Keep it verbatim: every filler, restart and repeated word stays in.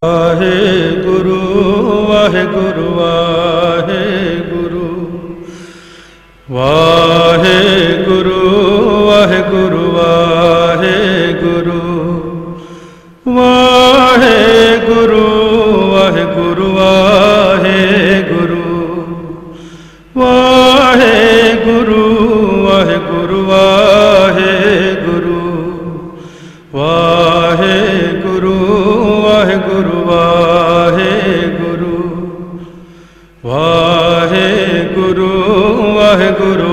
Waheguru Waheguru Waheguru Waheguru Waheguru Waheguru Waheguru Waheguru Waheguru Waheguru Waheguru Waheguru Waheguru Waheguru Waheguru Waheguru Waheguru